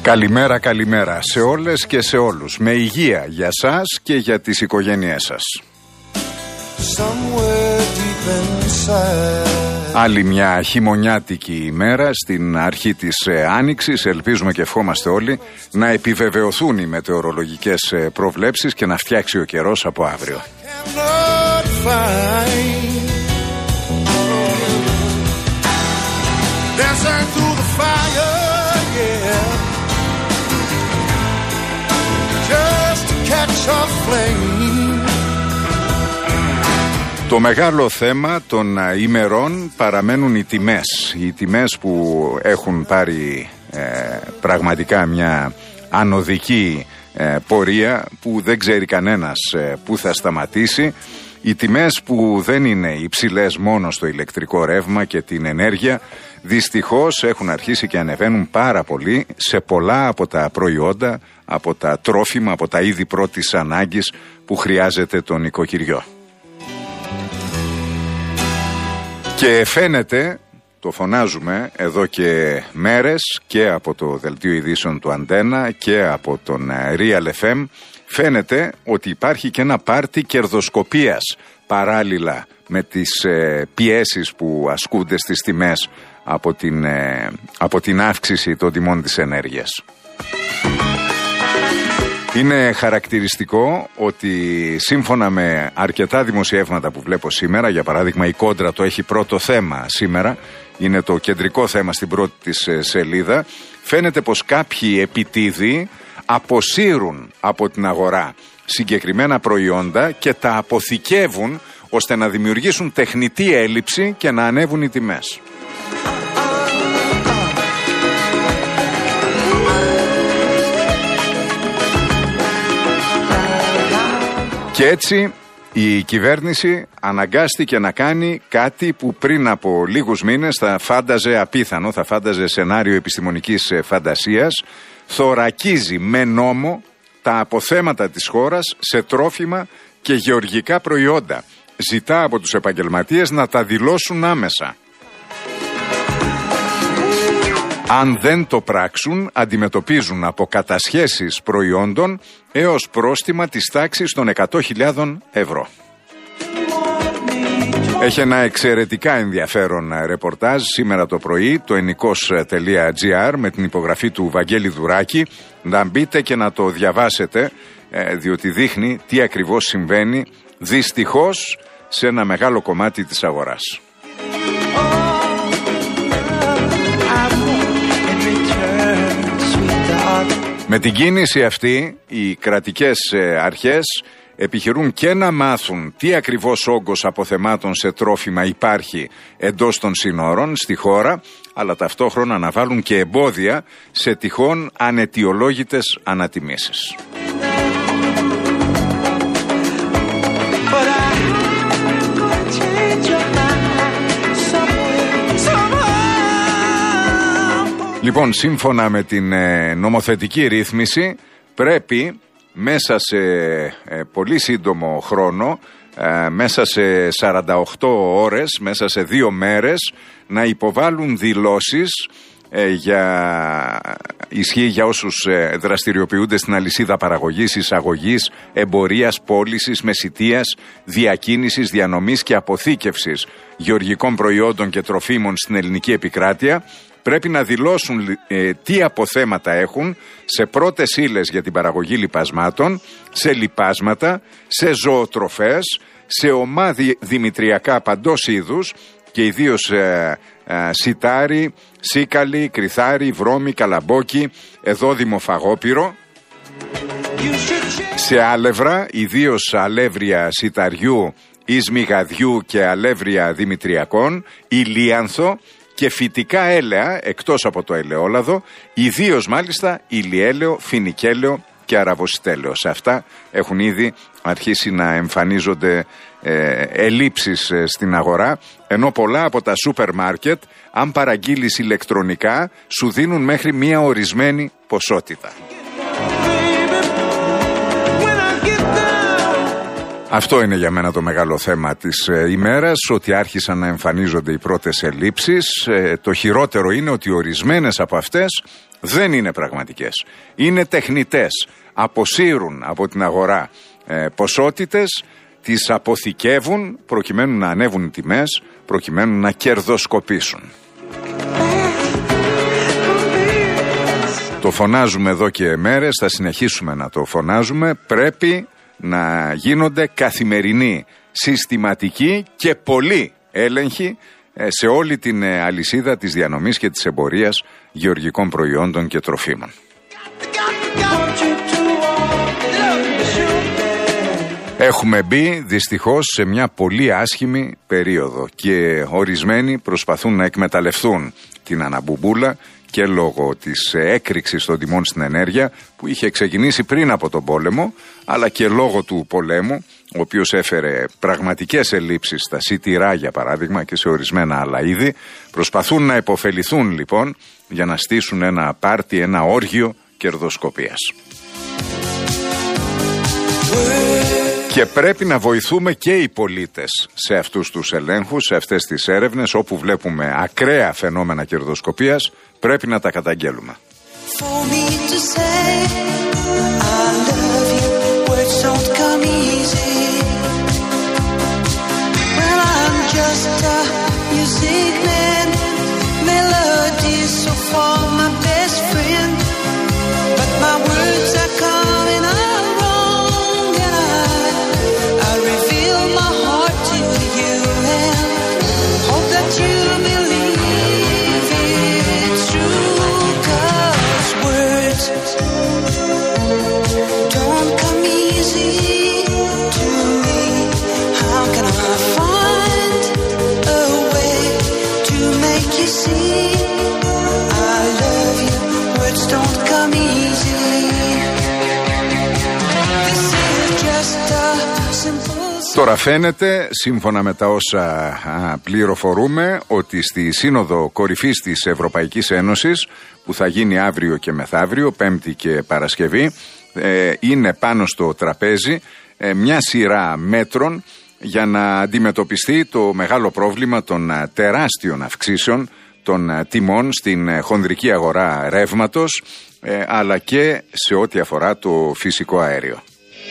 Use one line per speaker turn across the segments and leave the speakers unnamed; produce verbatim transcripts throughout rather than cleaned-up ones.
Καλημέρα, καλημέρα σε όλες και σε όλους. Με υγεία για σας και για τις οικογένειές σας. Άλλη μια χειμωνιάτικη ημέρα στην αρχή της ε, Άνοιξης. Ελπίζουμε και ευχόμαστε όλοι να επιβεβαιωθούν οι μετεωρολογικές ε, προβλέψεις και να φτιάξει ο καιρός από αύριο. Το μεγάλο θέμα των ημερών παραμένουν οι τιμές. Οι τιμές που έχουν πάρει ε, πραγματικά μια ανωδική ε, πορεία που δεν ξέρει κανένας ε, που θα σταματήσει. Οι τιμές που δεν είναι υψηλές μόνο στο ηλεκτρικό ρεύμα και την ενέργεια, δυστυχώς έχουν αρχίσει και ανεβαίνουν πάρα πολύ σε πολλά από τα προϊόντα, από τα τρόφιμα, από τα είδη πρώτης ανάγκης που χρειάζεται το νοικοκυριό. Και φαίνεται, το φωνάζουμε εδώ και μέρες και από το δελτίο ειδήσεων του Αντένα και από τον Real εφ εμ, φαίνεται ότι υπάρχει και ένα πάρτι κερδοσκοπίας παράλληλα με τις ε, πιέσεις που ασκούνται στις τιμές από την, ε, από την αύξηση των τιμών της ενέργειας. Είναι χαρακτηριστικό ότι σύμφωνα με αρκετά δημοσιεύματα που βλέπω σήμερα, για παράδειγμα η Κόντρα το έχει πρώτο θέμα σήμερα, είναι το κεντρικό θέμα στην πρώτη της σελίδα, φαίνεται πως κάποιοι επιτίδιοι αποσύρουν από την αγορά συγκεκριμένα προϊόντα και τα αποθηκεύουν ώστε να δημιουργήσουν τεχνητή έλλειψη και να ανέβουν οι τιμές. Και έτσι η κυβέρνηση αναγκάστηκε να κάνει κάτι που πριν από λίγους μήνες θα φάνταζε απίθανο, θα φάνταζε σενάριο επιστημονικής φαντασίας. Θωρακίζει με νόμο τα αποθέματα της χώρας σε τρόφιμα και γεωργικά προϊόντα. Ζητά από τους επαγγελματίες να τα δηλώσουν άμεσα. Αν δεν το πράξουν, αντιμετωπίζουν από κατασχέσεις προϊόντων έως πρόστιμα της τάξης των εκατό χιλιάδες ευρώ. Έχει ένα εξαιρετικά ενδιαφέρον ρεπορτάζ σήμερα το πρωί, το ενικός τελεία τζι άρ, με την υπογραφή του Βαγγέλη Δουράκη. Να μπείτε και να το διαβάσετε, διότι δείχνει τι ακριβώς συμβαίνει δυστυχώς σε ένα μεγάλο κομμάτι της αγοράς. Με την κίνηση αυτή, οι κρατικές αρχές επιχειρούν και να μάθουν τι ακριβώς όγκος αποθεμάτων σε τρόφιμα υπάρχει εντός των συνόρων στη χώρα, αλλά ταυτόχρονα να βάλουν και εμπόδια σε τυχόν αναιτιολόγητες ανατιμήσεις. Λοιπόν, σύμφωνα με την ε, νομοθετική ρύθμιση, πρέπει μέσα σε ε, πολύ σύντομο χρόνο, ε, μέσα σε σαράντα οκτώ ώρες, μέσα σε δύο μέρες, να υποβάλουν δηλώσεις ε, για ισχύ για όσους ε, δραστηριοποιούνται στην αλυσίδα παραγωγής, εισαγωγής, εμπορίας, πώλησης, μεσιτείας, διακίνησης, διανομής και αποθήκευσης γεωργικών προϊόντων και τροφίμων στην ελληνική επικράτεια. Πρέπει να δηλώσουν ε, τι αποθέματα έχουν σε πρώτες ύλες για την παραγωγή λιπασμάτων, σε λιπάσματα, σε ζωοτροφές, σε ομάδι δημητριακά παντός είδους και ιδίως ε, ε, σιτάρι, σίκαλι, κρυθάρι, βρώμη, καλαμπόκι, εδόδημο φαγόπυρο. Σε άλευρα, ιδίως αλεύρια σιταριού, ισμιγαδιού και αλεύρια δημητριακών, ηλίανθο και φυτικά έλαια εκτός από το ελαιόλαδο, ιδίως μάλιστα ηλιέλαιο, φινικέλαιο και αραβοσιτέλαιο. Σε αυτά έχουν ήδη αρχίσει να εμφανίζονται ε, ελλείψεις ε, στην αγορά, ενώ πολλά από τα σούπερ μάρκετ, αν παραγγείλεις ηλεκτρονικά, σου δίνουν μέχρι μία ορισμένη ποσότητα. Αυτό είναι για μένα το μεγάλο θέμα της ε, ημέρας, ότι άρχισαν να εμφανίζονται οι πρώτες ελλείψεις. Ε, το χειρότερο είναι ότι ορισμένες από αυτές Δεν είναι πραγματικές. Είναι τεχνητές. Αποσύρουν από την αγορά ε, ποσότητες, τις αποθηκεύουν προκειμένου να ανέβουν οι τιμές, προκειμένου να κερδοσκοπήσουν. Το φωνάζουμε εδώ και μέρες, θα συνεχίσουμε να το φωνάζουμε. Πρέπει να γίνονται καθημερινοί, συστηματικοί και πολλοί έλεγχοι σε όλη την αλυσίδα της διανομής και της εμπορίας γεωργικών προϊόντων και τροφίμων. Έχουμε μπει δυστυχώς σε μια πολύ άσχημη περίοδο και ορισμένοι προσπαθούν να εκμεταλλευτούν την αναμπουμπούλα και λόγω της έκρηξης των τιμών στην ενέργεια που είχε ξεκινήσει πριν από τον πόλεμο, αλλά και λόγω του πολέμου, ο οποίος έφερε πραγματικές ελλείψεις στα σιτηρά για παράδειγμα και σε ορισμένα άλλα είδη. Προσπαθούν να υποφεληθούν λοιπόν για να στήσουν ένα πάρτι, ένα όργιο κερδοσκοπίας. Και πρέπει να βοηθούμε και οι πολίτες σε αυτούς τους ελέγχους, σε αυτές τις έρευνες όπου βλέπουμε ακραία φαινόμενα κερδοσκοπίας, πρέπει να τα καταγγέλουμε. Τώρα φαίνεται, σύμφωνα με τα όσα α, πληροφορούμε, ότι στη Σύνοδο Κορυφής της Ευρωπαϊκής Ένωσης, που θα γίνει αύριο και μεθαύριο, Πέμπτη και Παρασκευή, ε, είναι πάνω στο τραπέζι ε, μια σειρά μέτρων για να αντιμετωπιστεί το μεγάλο πρόβλημα των α, τεράστιων αυξήσεων των α, τιμών στην α, χονδρική αγορά ρεύματος, ε, αλλά και σε ό,τι αφορά το φυσικό αέριο.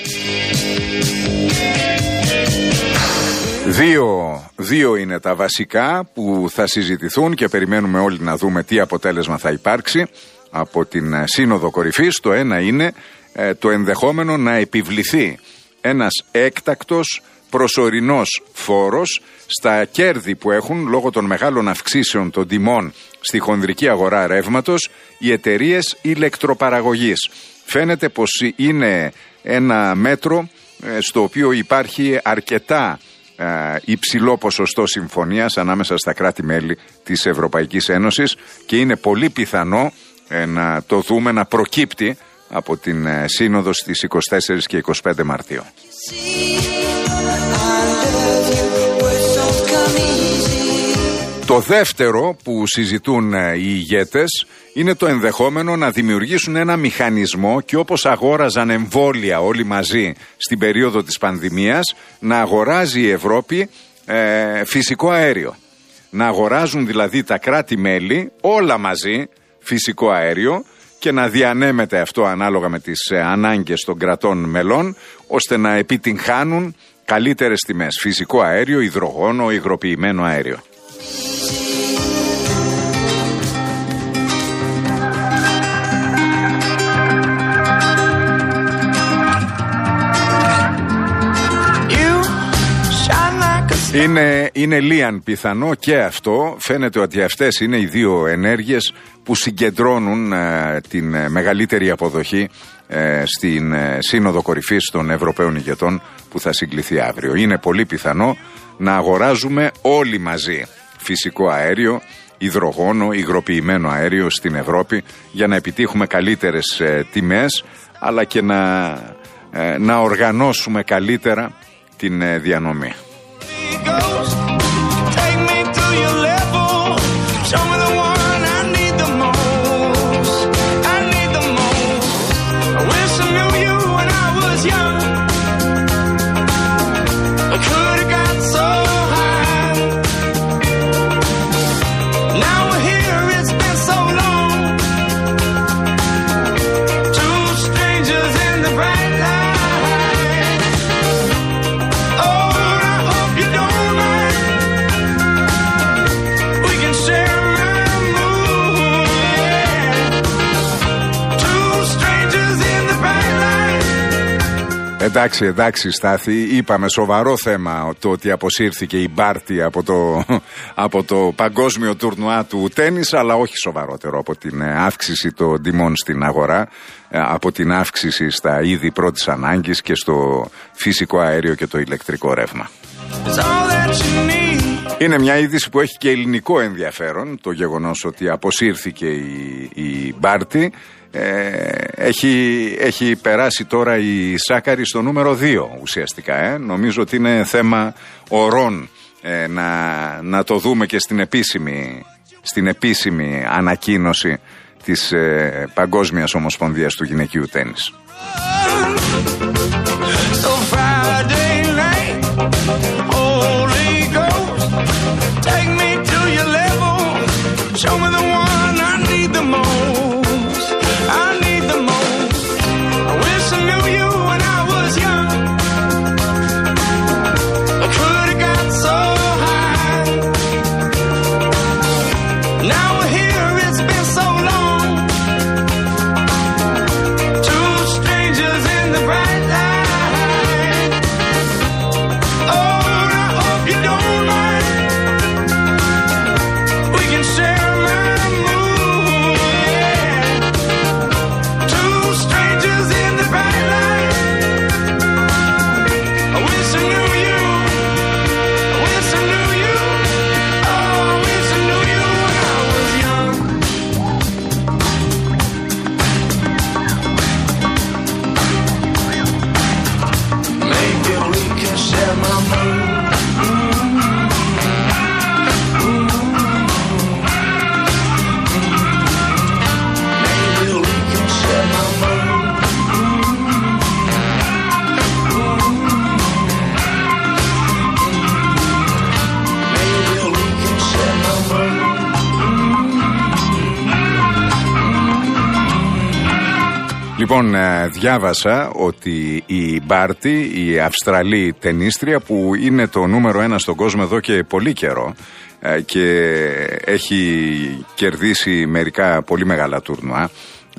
Δύο, δύο είναι τα βασικά που θα συζητηθούν και περιμένουμε όλοι να δούμε τι αποτέλεσμα θα υπάρξει από την Σύνοδο Κορυφής. Το ένα είναι ε, το ενδεχόμενο να επιβληθεί ένας έκτακτος προσωρινός φόρος στα κέρδη που έχουν λόγω των μεγάλων αυξήσεων των τιμών στη χονδρική αγορά ρεύματος οι εταιρείες ηλεκτροπαραγωγής. Φαίνεται πως είναι ένα μέτρο ε, στο οποίο υπάρχει αρκετά υψηλό ποσοστό συμφωνίας ανάμεσα στα κράτη-μέλη της Ευρωπαϊκής Ένωσης και είναι πολύ πιθανό ε, να το δούμε να προκύπτει από την ε, Σύνοδο στις είκοσι τέσσερις και είκοσι πέντε Μαρτίου. Το δεύτερο που συζητούν οι ηγέτες είναι το ενδεχόμενο να δημιουργήσουν ένα μηχανισμό και όπως αγόραζαν εμβόλια όλοι μαζί στην περίοδο της πανδημίας, να αγοράζει η Ευρώπη ε, φυσικό αέριο. Να αγοράζουν δηλαδή τα κράτη-μέλη όλα μαζί φυσικό αέριο και να διανέμεται αυτό ανάλογα με τις ε, ανάγκες των κρατών μελών, ώστε να επιτυγχάνουν καλύτερες τιμές. Φυσικό αέριο, υδρογόνο, υγροποιημένο αέριο. Είναι, είναι λίαν πιθανό και αυτό. Φαίνεται ότι αυτές είναι οι δύο ενέργειες που συγκεντρώνουν ε, την ε, μεγαλύτερη αποδοχή ε, στην ε, Σύνοδο Κορυφής των Ευρωπαίων ηγετών που θα συγκληθεί αύριο. Είναι πολύ πιθανό να αγοράζουμε όλοι μαζί φυσικό αέριο, υδρογόνο, υγροποιημένο αέριο στην Ευρώπη για να επιτύχουμε καλύτερες ε, τιμές, αλλά και να, ε, να οργανώσουμε καλύτερα την ε, διανομή. Εντάξει, εντάξει Στάθη, είπαμε σοβαρό θέμα το ότι αποσύρθηκε η Μπάρτι από το, από το παγκόσμιο τουρνουά του τένις, αλλά όχι σοβαρότερο από την αύξηση των τιμών στην αγορά, από την αύξηση στα είδη πρώτης ανάγκης και στο φυσικό αέριο και το ηλεκτρικό ρεύμα. Είναι μια είδηση που έχει και ελληνικό ενδιαφέρον, το γεγονός ότι αποσύρθηκε η, η Μπάρτι. Ε, έχει, έχει περάσει τώρα η Σάκαρη στο νούμερο δύο ουσιαστικά. Ε. Νομίζω ότι είναι θέμα ωρών ε, να, να το δούμε και στην επίσημη, στην επίσημη ανακοίνωση της ε, Παγκόσμιας Ομοσπονδίας του Γυναικείου Τένις. Λοιπόν, διάβασα ότι η Μπάρτι, η Αυστραλή τενίστρια που είναι το νούμερο ένα στον κόσμο εδώ και πολύ καιρό και έχει κερδίσει μερικά πολύ μεγάλα τουρνουά,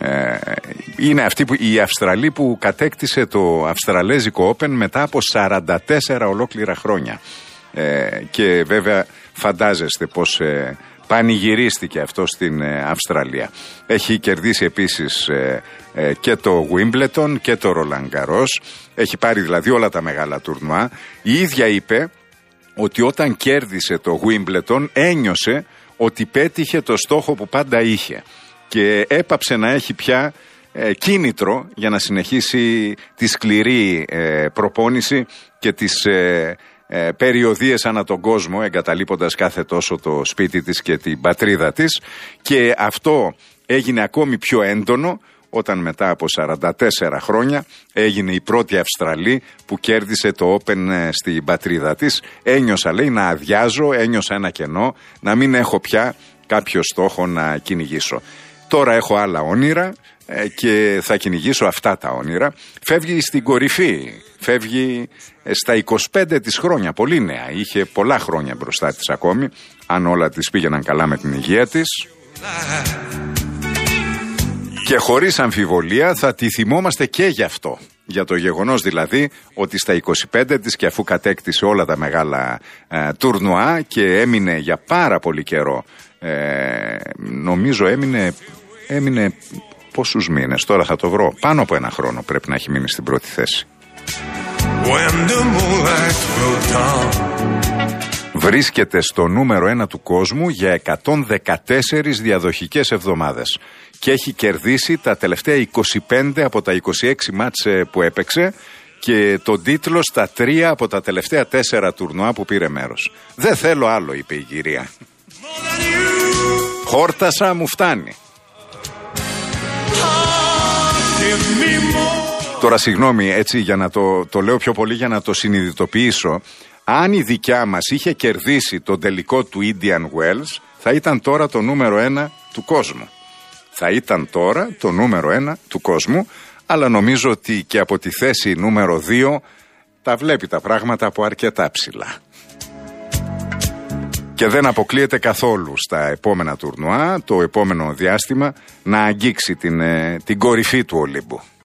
είναι αυτή που, η Αυστραλή που κατέκτησε το Αυστραλέζικο Open μετά από σαράντα τέσσερα ολόκληρα χρόνια. Και βέβαια φαντάζεστε πως πανηγυρίστηκε αυτό στην Αυστραλία. Έχει κερδίσει επίσης ε, ε, και το Wimbledon και το Roland Garros. Έχει πάρει δηλαδή όλα τα μεγάλα τουρνουά. Η ίδια είπε ότι όταν κέρδισε το Wimbledon ένιωσε ότι πέτυχε το στόχο που πάντα είχε και έπαψε να έχει πια ε, κίνητρο για να συνεχίσει τη σκληρή ε, προπόνηση και τις ε, Ε, περιοδίες ανά τον κόσμο, εγκαταλείποντας κάθε τόσο το σπίτι της και την πατρίδα της, και αυτό έγινε ακόμη πιο έντονο όταν μετά από σαράντα τέσσερα χρόνια έγινε η πρώτη Αυστραλή που κέρδισε το Open ε, στην πατρίδα της. Ένιωσα, λέει, να αδειάζω, ένιωσα ένα κενό, να μην έχω πια κάποιο στόχο να κυνηγήσω. Τώρα έχω άλλα όνειρα και θα κυνηγήσω αυτά τα όνειρα. Φεύγει στην κορυφή, φεύγει στα είκοσι πέντε της χρόνια, πολύ νέα. Είχε πολλά χρόνια μπροστά της ακόμη, αν όλα της πήγαιναν καλά με την υγεία της. Και χωρίς αμφιβολία θα τη θυμόμαστε και γι' αυτό. Για το γεγονός δηλαδή ότι στα είκοσι πέντε της, και αφού κατέκτησε όλα τα μεγάλα ε, τουρνουά και έμεινε για πάρα πολύ καιρό, ε, νομίζω έμεινε, έμεινε πόσους μήνες, τώρα θα το βρω, πάνω από ένα χρόνο πρέπει να έχει μείνει στην πρώτη θέση. Βρίσκεται στο νούμερο ένα του κόσμου για εκατόν δεκατέσσερις διαδοχικές εβδομάδες και έχει κερδίσει τα τελευταία είκοσι πέντε από τα είκοσι έξι μάτς που έπαιξε και τον τίτλο στα τρία από τα τελευταία τέσσερα τουρνουά που πήρε μέρος. Δεν θέλω άλλο, είπε η κυρία. Χόρτασα, μου φτάνει. Τώρα συγγνώμη, έτσι, για να το, το λέω πιο πολύ για να το συνειδητοποιήσω. Αν η δικιά μας είχε κερδίσει τον τελικό του Indian Wells, θα ήταν τώρα το νούμερο ένα του κόσμου. Θα ήταν τώρα το νούμερο ένα του κόσμου, αλλά νομίζω ότι και από τη θέση νούμερο δύο τα βλέπει τα πράγματα από αρκετά ψηλά. Και δεν αποκλείεται καθόλου στα επόμενα τουρνουά, το επόμενο διάστημα, να αγγίξει την, την κορυφή του Ολύμπου.